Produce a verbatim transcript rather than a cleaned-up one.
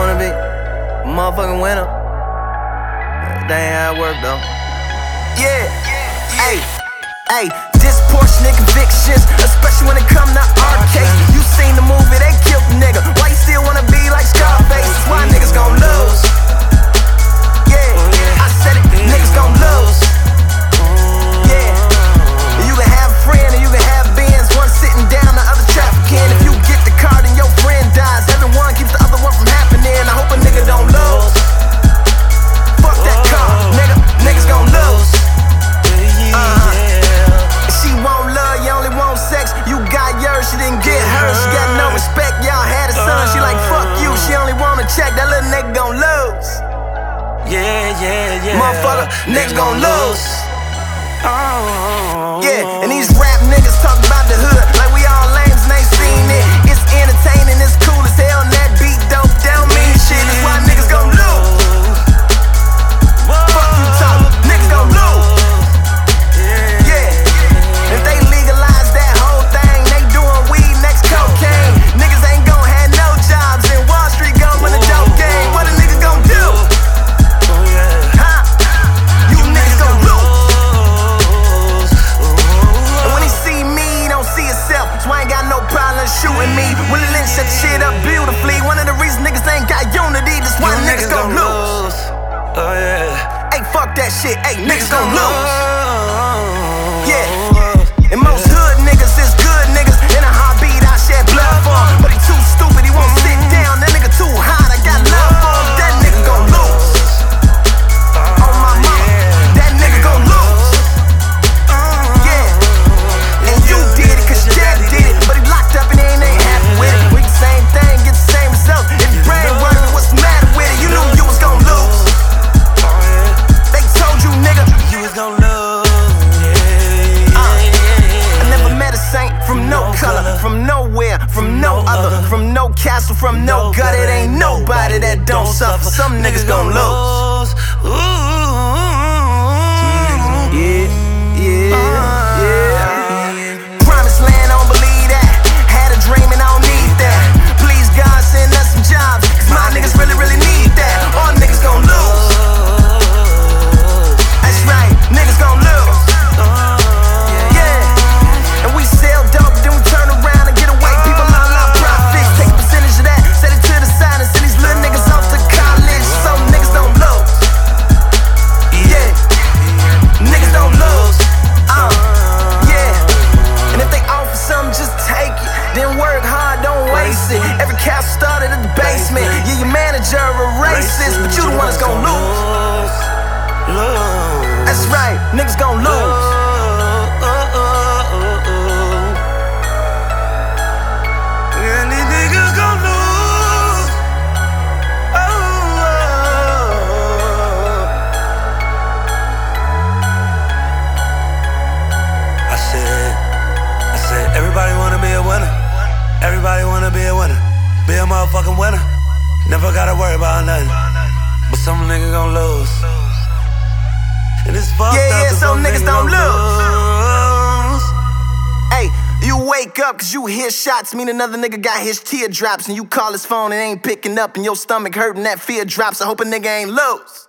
wanna be a motherfucking winner. That ain't how it work though. Yeah, ayy, ayy. Disproportionate convictions, especially when it come to our case. You seen the movie, they killed the nigga. Why you still wanna be like Scarface? That's why niggas gon' lose. Yeah, I said it, niggas gon' lose. Yeah, you can have a friend and you can have beans. One sitting down, the other trafficking. If you get the card and your friend dies, everyone keeps the other one from happening. I hope a nigga don't lose. Fuck that car, nigga, niggas gon' lose. Uh, she won't love, you only want sex. You got yours, she didn't get hers. She got no respect, y'all had a son. She like, fuck you, she only wanna check. That little nigga gon' lose. Yeah, yeah, yeah. Motherfucker, niggas gon' lose. Oh. Yeah, and these rap niggas talk about the hood like we all lames and ain't seen it. It's entertaining, it's cool as hell, and that beat dope, they don't mean shit. That's why niggas gon' lose. Fuck you talk, niggas gon' lose. Yeah, if they legalize that whole thing, they doing weed next cocaine. Niggas ain't gon' have no jobs, and Wall Street gon' win a dope game. What a nigga gon' do? Huh? You niggas gon' lose. And when he see me, he don't see himself, so I ain't got no problem shooting me. Willie Lynch set the shit up beautifully. One of the reasons niggas ain't got unity, that's why niggas gon' lose. Oh yeah. Hey, fuck that shit. Hey, niggas gon' lose. Yeah. And most hood niggas is good niggas. In a heartbeat, I shed blood for him. But he too stupid, he won't sit down. That nigga too hot, I got love for him. That nigga gon' lose. On my mama, that nigga gon' lose. Yeah. And you did it, cause your dad did it. But he locked up and he ain't, ain't happy with it. We the same thing, get the same results. If your brain working, what's the matter with it? You knew you was gon' lose. They told you, nigga, You was gon' lose. I never met a saint from no color, from nowhere, from no other, from no castle, from no gut. It ain't nobody that don't suffer. Some niggas gon' lose. Yeah, yeah, yeah. Promised land, I don't believe that. Had a dream and I don't need that. Please God, send us some jobs, cause my niggas really, really need that. All niggas gon' lose. That's right, niggas gon' lose. Yeah, and we sell dope, then we turn around and get away. People all our profits, take a percentage of that, set it to the side and send these little niggas off to college. So niggas don't lose. Yeah, niggas don't lose. Uh, yeah, and if they offer something, just take it. Then work hard, don't waste it. Every castle started at the basement. Yeah, your manager a racist, but you the one that's gon' lose. That's right, niggas gon' lose. And these niggas gon' lose. I said, I said, everybody wanna be a winner. Everybody wanna be a winner. Be a motherfucking winner. Never gotta worry about nothing. But some niggas gon' lose. And it's fucked Yeah, up yeah, 'cause some niggas don't lose. Hey, you wake up cause you hear shots, mean another nigga got his teardrops, and you call his phone and ain't picking up, and your stomach hurting, that fear drops. I hope a nigga ain't lose.